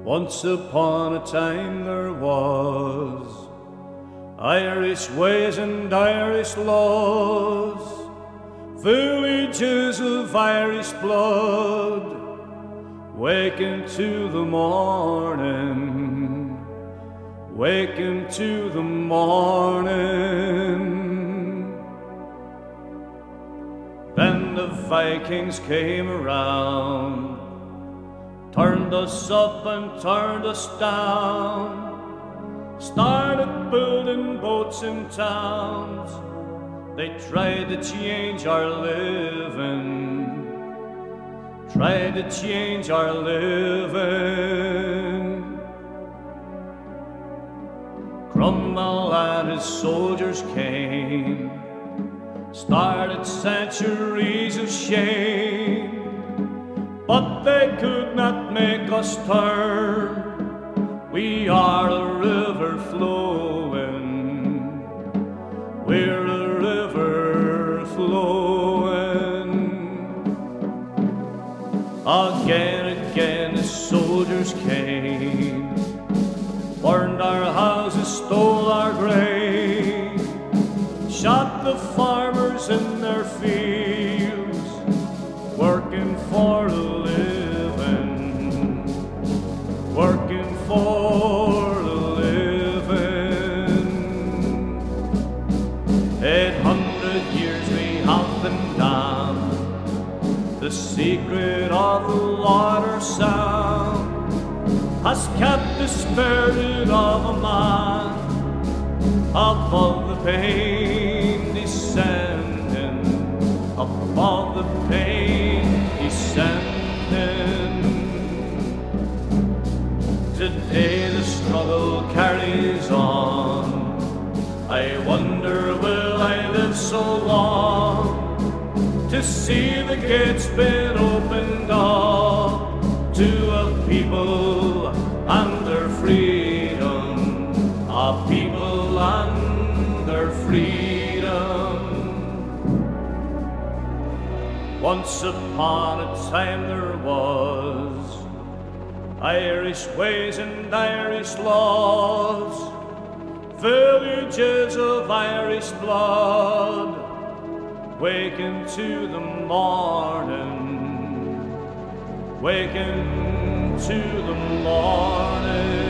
Once upon a time there was Irish ways and Irish laws, villages of Irish blood, waking to the morning, waking to the morning. Then the Vikings came around, turned us up and turned us down, started building boats in towns. They tried to change our living, tried to change our living. Cromwell and his soldiers came, started centuries of shame, but they could not make us turn. We are a river flowing, we're a river flowing. Again the soldiers came, burned our houses, stole our grain, shot the farmers in their fields, working for a living, working for a living. 800 years we have been down, the secret of the water sound has kept the spirit of a man above the pain descending, above the pain descending. Today the struggle carries on. I wonder will I live so long to see the gates been opened up to a people and their freedom, a people and their freedom. Once upon a time there was Irish ways and Irish laws, villages of Irish blood, waking to the morning, waking to the morning.